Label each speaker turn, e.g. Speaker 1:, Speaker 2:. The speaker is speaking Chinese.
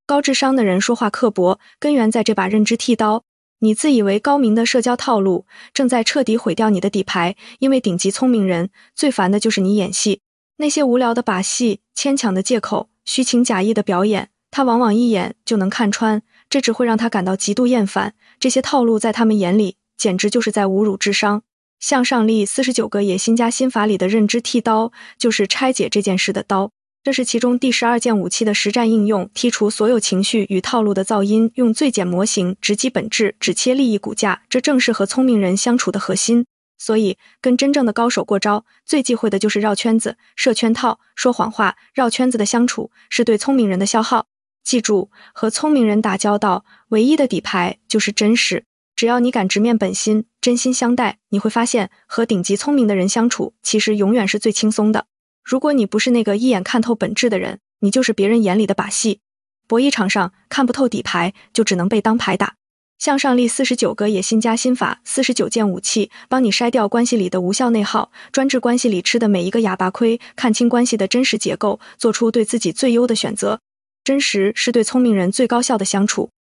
Speaker 1: 高智商的人说话刻薄，根源在这把认知剃刀。你自以为高明的社交套路，正在彻底毁掉你的底牌，因为顶级聪明人最烦的就是你演戏。那些无聊的把戏、牵强的借口、虚情假意的表演，他往往一眼就能看穿，这只会让他感到极度厌烦。这些套路在他们眼里，简直就是在侮辱智商。向上力49个野心家心法里的认知剃刀，就是拆解这件事的刀。这是其中第12件武器的实战应用，剔除所有情绪与套路的噪音，用最简模型直击本质，只切利益骨架，这正是和聪明人相处的核心。所以，跟真正的高手过招，最忌讳的就是绕圈子、设圈套、说谎话。绕圈子的相处，是对聪明人的消耗。记住，和聪明人打交道，唯一的底牌就是真实。只要你敢直面本心，真心相待，你会发现，和顶级聪明的人相处，其实永远是最轻松的。如果你不是那个一眼看透本质的人，你就是别人眼里的把戏。博弈场上看不透底牌，就只能被当牌打。向上力49个野心家心法，49件武器，帮你筛掉关系里的无效内耗，专治关系里吃的每一个哑巴亏，看清关系的真实结构，做出对自己最优的选择。真实是对聪明人最高效的相处。